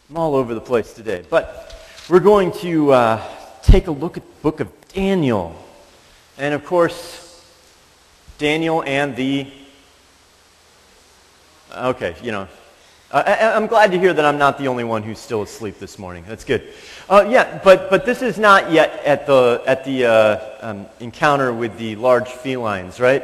I'm all over the place today, but we're going to take a look at the book of Daniel. And of course, Daniel and I'm glad to hear that I'm not the only one who's still asleep this morning. That's good. But this is not yet at the encounter with the large felines, right?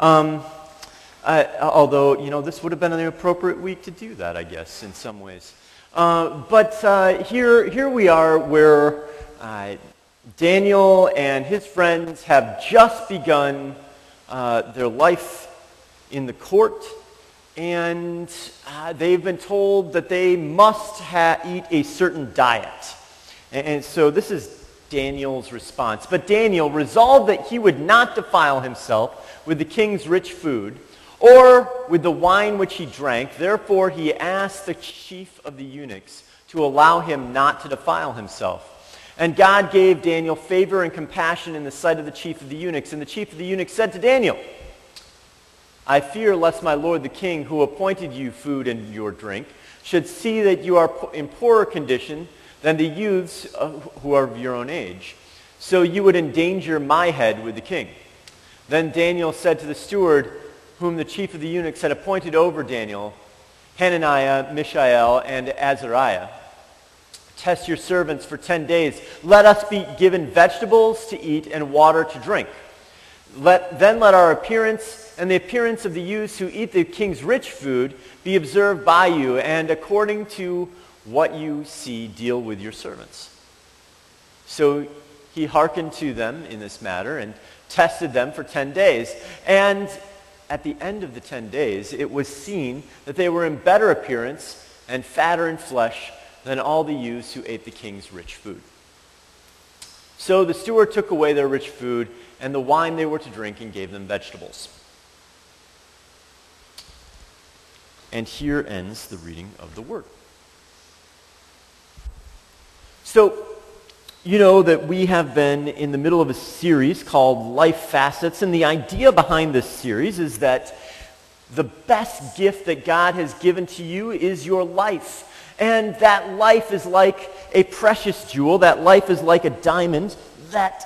Although, this would have been an appropriate week to do that, I guess, in some ways. But here we are where Daniel and his friends have just begun their life in the court, and they've been told that they must eat a certain diet. And so this is Daniel's response. But Daniel resolved that he would not defile himself with the king's rich food, or with the wine which he drank. Therefore he asked the chief of the eunuchs to allow him not to defile himself. And God gave Daniel favor and compassion in the sight of the chief of the eunuchs. And the chief of the eunuchs said to Daniel, I fear lest my lord the king, who appointed you food and your drink, should see that you are in poorer condition than the youths who are of your own age. So you would endanger my head with the king. Then Daniel said to the steward, whom the chief of the eunuchs had appointed over Daniel, Hananiah, Mishael, and Azariah, test your servants for 10 days. Let us be given vegetables to eat and water to drink. Then let our appearance and the appearance of the youths who eat the king's rich food be observed by you, and according to what you see, deal with your servants. So he hearkened to them in this matter and tested them for 10 days. And at the end of the 10 days, it was seen that they were in better appearance and fatter in flesh than all the youths who ate the king's rich food. So the steward took away their rich food and the wine they were to drink and gave them vegetables. And here ends the reading of the word. So, you know that we have been in the middle of a series called Life Facets, and the idea behind this series is that the best gift that God has given to you is your life. And that life is like a precious jewel. That life is like a diamond that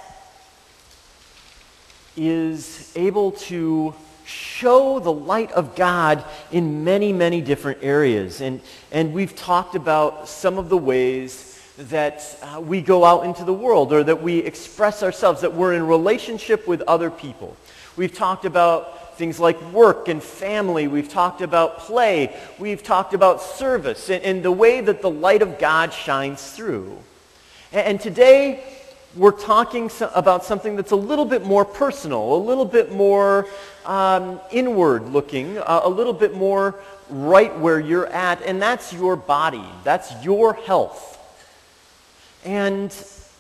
is able to show the light of God in many, many different areas. And we've talked about some of the ways that we go out into the world, or that we express ourselves, that we're in relationship with other people. We've talked about things like work and family. We've talked about play. We've talked about service and the way that the light of God shines through. And today we're talking about something that's a little bit more personal, a little bit more inward looking, a little bit more right where you're at, and that's your body. That's your health. And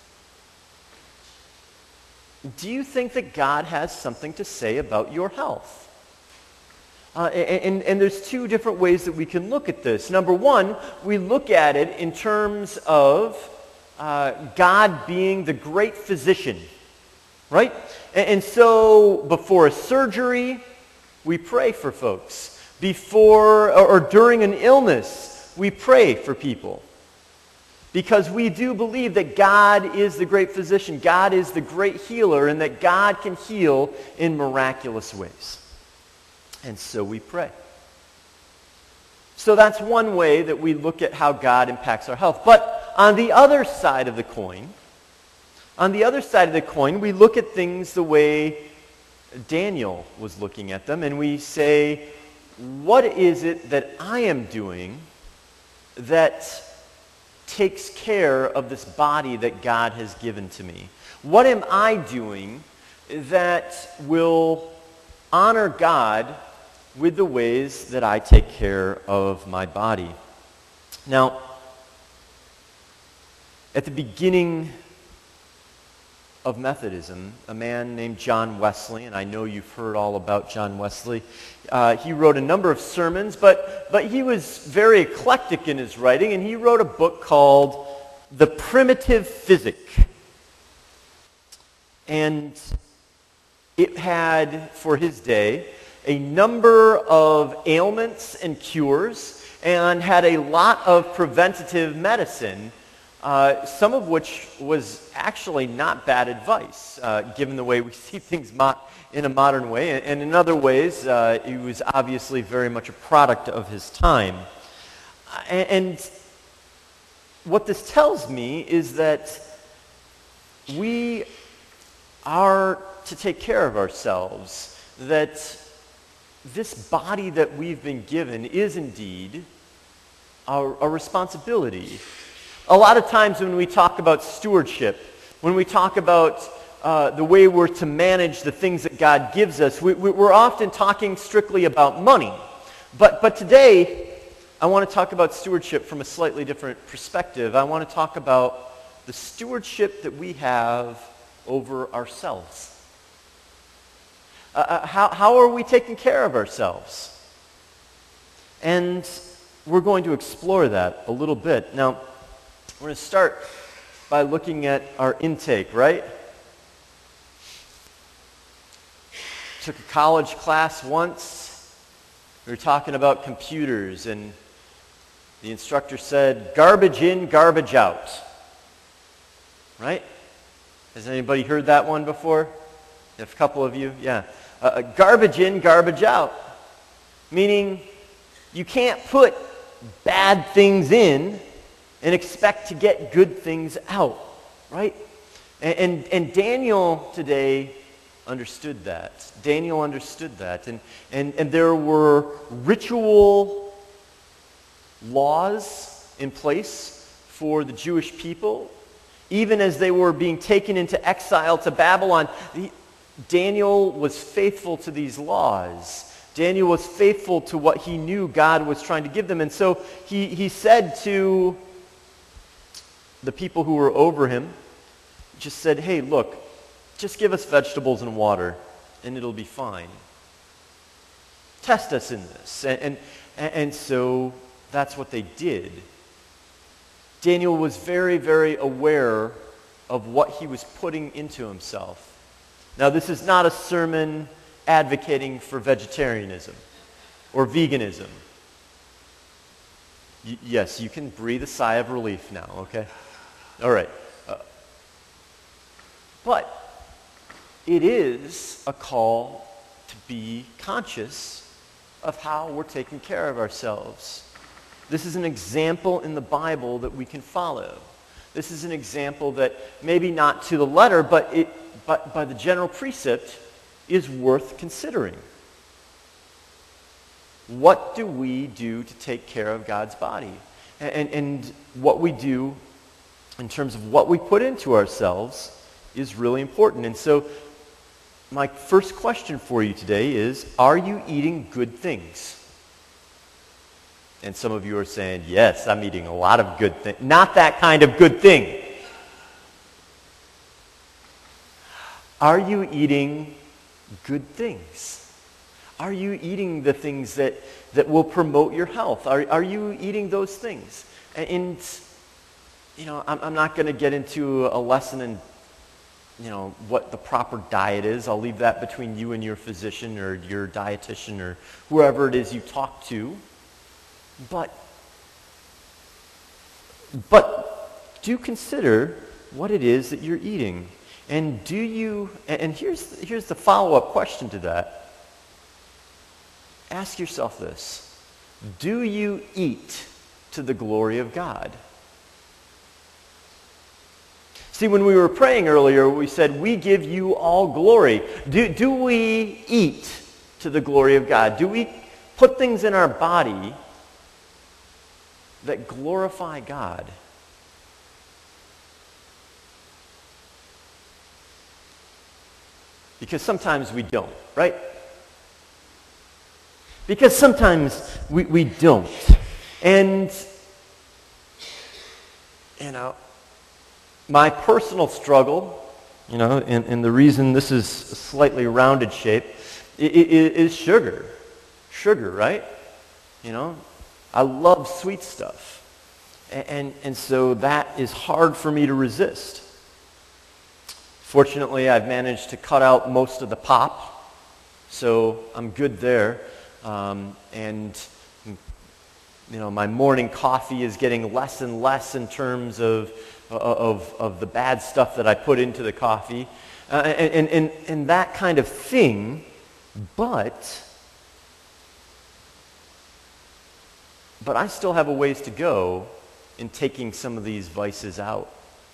do you think that God has something to say about your health? And there's two different ways that we can look at this. Number one, we look at it in terms of God being the great physician, right? And so before a surgery, we pray for folks. Before or during an illness, we pray for people. Because we do believe that God is the great physician, God is the great healer, and that God can heal in miraculous ways. And so we pray. So that's one way that we look at how God impacts our health. But on the other side of the coin, we look at things the way Daniel was looking at them, and we say, what is it that I am doing that takes care of this body that God has given to me? What am I doing that will honor God with the ways that I take care of my body? Now, at the beginning of Methodism, a man named John Wesley, and I know you've heard all about John Wesley, he wrote a number of sermons, but he was very eclectic in his writing, and he wrote a book called The Primitive Physic. And it had, for his day, a number of ailments and cures and had a lot of preventative medicine, some of which was actually not bad advice, given the way we see things in a modern way. And in other ways, he was obviously very much a product of his time. And what this tells me is that we are to take care of ourselves, that this body that we've been given is indeed our responsibility. A lot of times when we talk about stewardship, when we talk about the way we're to manage the things that God gives us, we're often talking strictly about money. But today, I want to talk about stewardship from a slightly different perspective. I want to talk about the stewardship that we have over ourselves. How are we taking care of ourselves? And we're going to explore that a little bit. Now, we're going to start by looking at our intake, right? Took a college class once. We were talking about computers, and the instructor said, garbage in, garbage out. Right? Has anybody heard that one before? A couple of you? Yeah. Garbage in, garbage out. Meaning, you can't put bad things in and expect to get good things out. Right? And Daniel today understood that. Daniel understood that. And there were ritual laws in place for the Jewish people. Even as they were being taken into exile to Babylon, Daniel was faithful to these laws. Daniel was faithful to what he knew God was trying to give them. And so he said to the people who were over him, just said, hey, look, just give us vegetables and water, and it'll be fine. Test us in this. And so that's what they did. Daniel was very, very aware of what he was putting into himself. Now, this is not a sermon advocating for vegetarianism or veganism. Yes, you can breathe a sigh of relief now, okay? All right. But it is a call to be conscious of how we're taking care of ourselves. This is an example in the Bible that we can follow. This is an example that maybe not to the letter, but by the general precept is worth considering. What do we do to take care of God's body? And what we do in terms of what we put into ourselves is really important. And so my first question for you today is, are you eating good things? And some of you are saying, yes, I'm eating a lot of good things. Not that kind of good thing. Are you eating good things? Are you eating the things that will promote your health? Are you eating those things? And you know, I'm not going to get into a lesson in, you know, what the proper diet is. I'll leave that between you and your physician or your dietitian or whoever it is you talk to. But do consider what it is that you're eating. And do you, and here's the follow-up question to that. Ask yourself this. Do you eat to the glory of God? See, when we were praying earlier, we said, we give you all glory. Do we eat to the glory of God? Do we put things in our body that glorify God? Because sometimes we don't, right? Because sometimes we don't. And, you know, my personal struggle, you know, and the reason this is a slightly rounded shape, is sugar. Sugar, right? You know, I love sweet stuff. And so that is hard for me to resist. Fortunately, I've managed to cut out most of the pop, So I'm good there. And my morning coffee is getting less and less in terms of the bad stuff that I put into the coffee, and that kind of thing. But I still have a ways to go in taking some of these vices out.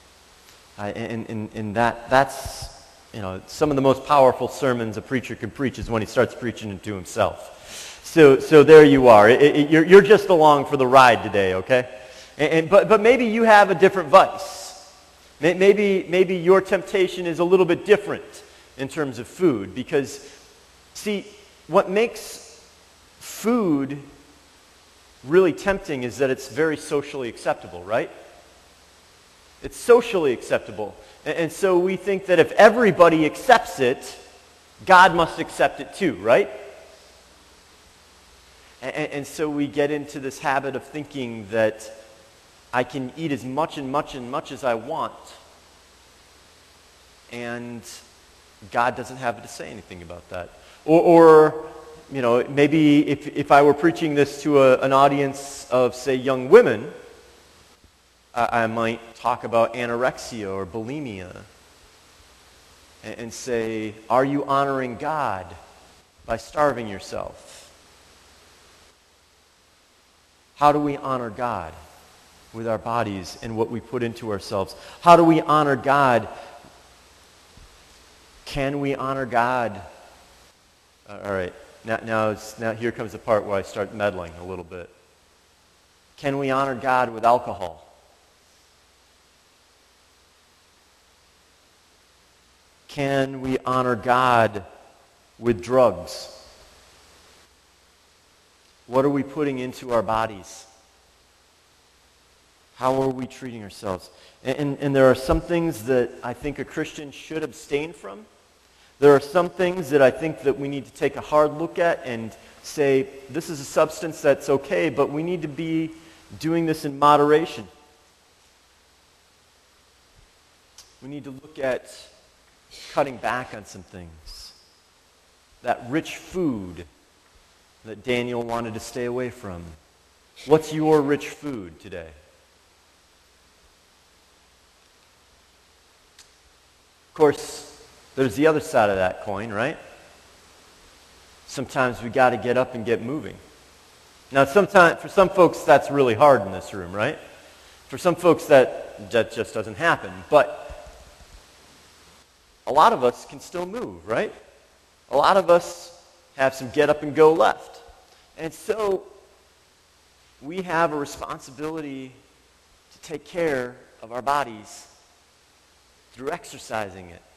And that's some of the most powerful sermons a preacher can preach is when he starts preaching into himself. So there you are. You're just along for the ride today, okay? But maybe you have a different vice. Maybe your temptation is a little bit different in terms of food, because, see, what makes food really tempting is that it's very socially acceptable, right? It's socially acceptable. And so we think that if everybody accepts it, God must accept it too, right? And so we get into this habit of thinking that I can eat as much and much and much as I want, and God doesn't have to say anything about that. Or maybe if I were preaching this to an audience of, say, young women, I might talk about anorexia or bulimia and say, are you honoring God by starving yourself? How do we honor God with our bodies and what we put into ourselves? How do we honor God? Can we honor God? All right, now here comes the part where I start meddling a little bit. Can we honor God with alcohol? Can we honor God with drugs? What are we putting into our bodies? How are we treating ourselves? And there are some things that I think a Christian should abstain from. There are some things that I think that we need to take a hard look at and say, this is a substance that's okay, but we need to be doing this in moderation. We need to look at cutting back on some things. That rich food that Daniel wanted to stay away from. What's your rich food today? Of course, there's the other side of that coin, right? Sometimes we got to get up and get moving. Now, for some folks, that's really hard in this room, right? For some folks, that just doesn't happen. But a lot of us can still move, right? A lot of us have some get up and go left. And so we have a responsibility to take care of our bodies through exercising it.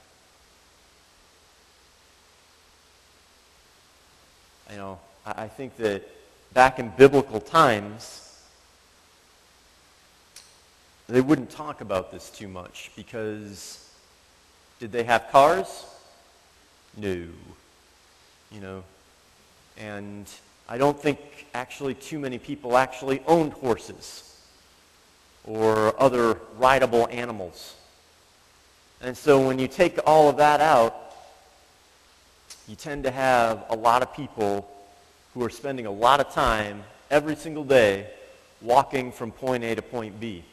I think that back in biblical times, they wouldn't talk about this too much because did they have cars? No. And I don't think actually too many people actually owned horses or other rideable animals. And so when you take all of that out, you tend to have a lot of people who are spending a lot of time every single day walking from point A to point B.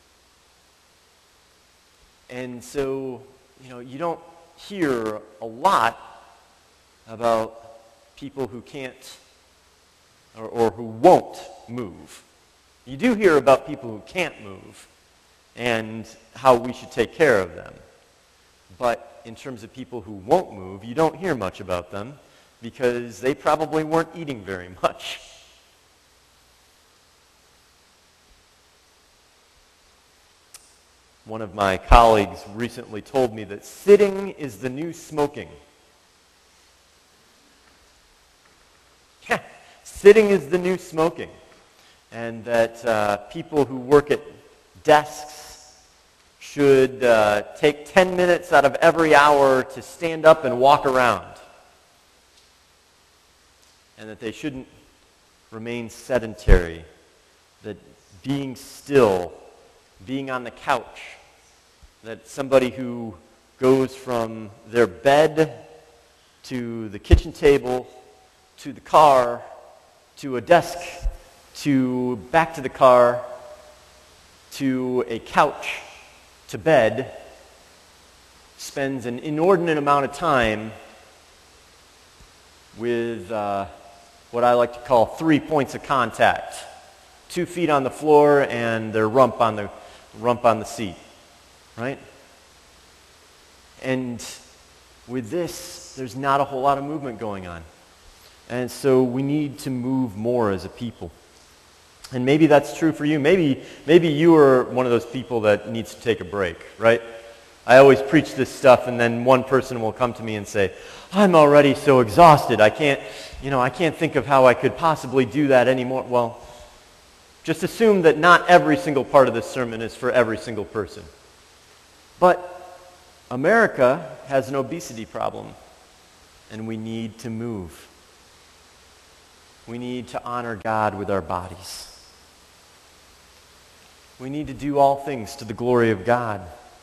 And so, you don't hear a lot about people who can't or who won't move. You do hear about people who can't move and how we should take care of them. But in terms of people who won't move, you don't hear much about them because they probably weren't eating very much. One of my colleagues recently told me that sitting is the new smoking. Sitting is the new smoking. And that people who work at desks should take 10 minutes out of every hour to stand up and walk around. And that they shouldn't remain sedentary. That being still, being on the couch, that somebody who goes from their bed to the kitchen table, to the car, to a desk, to back to the car, to a couch, to bed, spends an inordinate amount of time with what I like to call 3 points of contact. 2 feet on the floor and their rump on the seat, right? And with this, there's not a whole lot of movement going on. And so we need to move more as a people. And maybe that's true for you. Maybe you are one of those people that needs to take a break, right? I always preach this stuff, and then one person will come to me and say, I'm already so exhausted. I can't think of how I could possibly do that anymore. Well, just assume that not every single part of this sermon is for every single person. But America has an obesity problem, and we need to move. We need to honor God with our bodies. We need to do all things to the glory of God.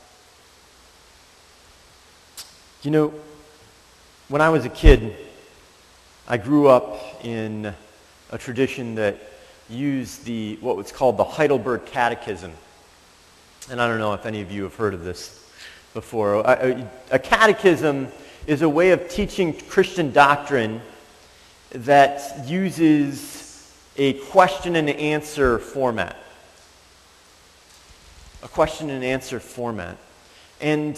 You know, when I was a kid, I grew up in a tradition that used what was called the Heidelberg Catechism. And I don't know if any of you have heard of this before. A catechism is a way of teaching Christian doctrine that uses a question and answer format. A question and answer format. And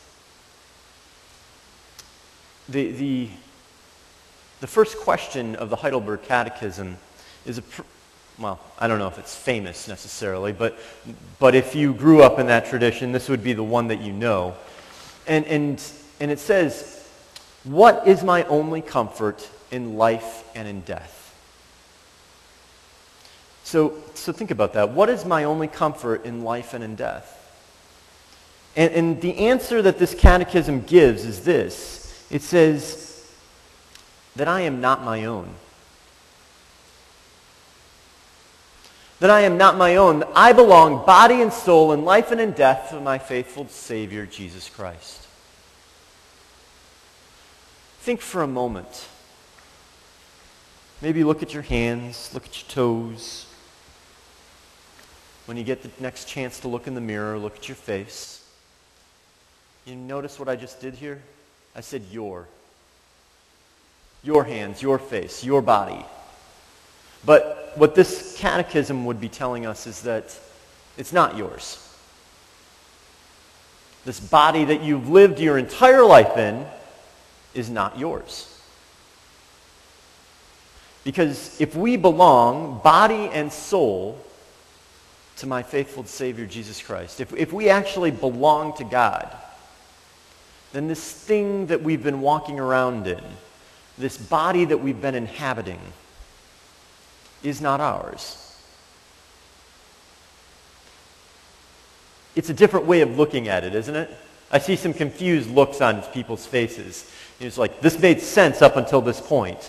the first question of the Heidelberg Catechism is I don't know if it's famous necessarily, but if you grew up in that tradition, this would be the one that you know. And it says, what is my only comfort in life and in death? So think about that. What is my only comfort in life and in death? And the answer that this catechism gives is this. It says that I am not my own. That I am not my own. I belong body and soul in life and in death to my faithful Savior, Jesus Christ. Think for a moment. Maybe look at your hands, look at your toes. When you get the next chance to look in the mirror, look at your face. You notice what I just did here? I said your hands, your face, your body. But what this catechism would be telling us is that it's not yours. This body that you've lived your entire life in is not yours. Because if we belong, body and soul, to my faithful Savior, Jesus Christ, if we actually belong to God, then this thing that we've been walking around in, this body that we've been inhabiting, is not ours. It's a different way of looking at it, isn't it? I see some confused looks on people's faces. It's like, this made sense up until this point.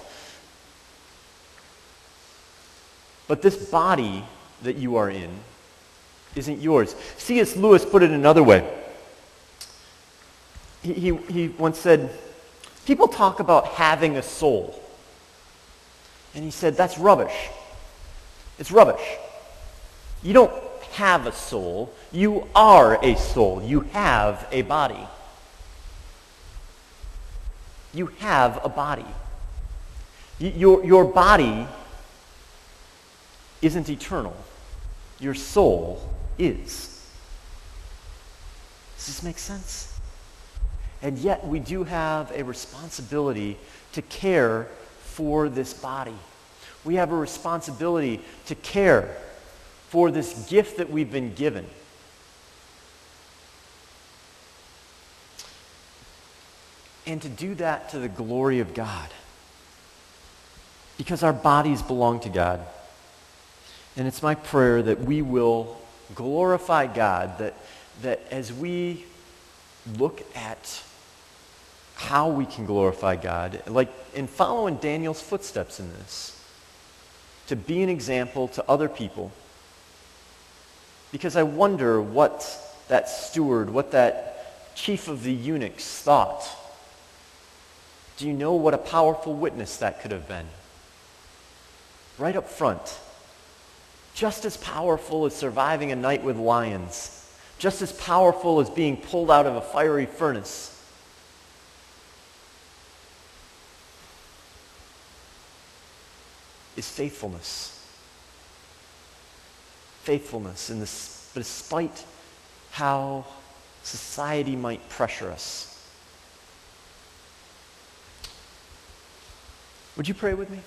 But this body that you are in isn't yours. C.S. Lewis put it another way. He once said, people talk about having a soul. And he said, that's rubbish. It's rubbish. You don't have a soul. You are a soul. You have a body. You have a body. Your body isn't eternal. Your soul is. Does this make sense? And yet we do have a responsibility to care for this body. We have a responsibility to care for this gift that we've been given. And to do that to the glory of God. Because our bodies belong to God. And it's my prayer that we will glorify God, that as we look at how we can glorify God, like in following Daniel's footsteps in this, to be an example to other people. Because I wonder what that steward, what that chief of the eunuchs thought Do you know what a powerful witness that could have been? Right up front. Just as powerful as surviving a night with lions. Just as powerful as being pulled out of a fiery furnace. Is faithfulness. Faithfulness in this, despite how society might pressure us. Would you pray with me?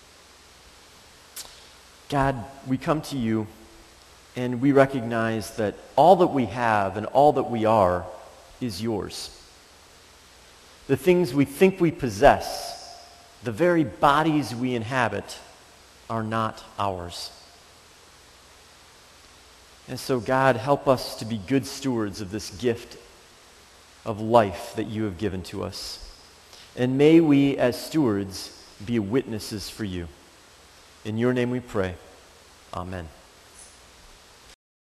God, we come to you and we recognize that all that we have and all that we are is yours. The things we think we possess, the very bodies we inhabit, are not ours. And so, God, help us to be good stewards of this gift of life that you have given to us. And may we, as stewards, be witnesses for you. In your name we pray. Amen.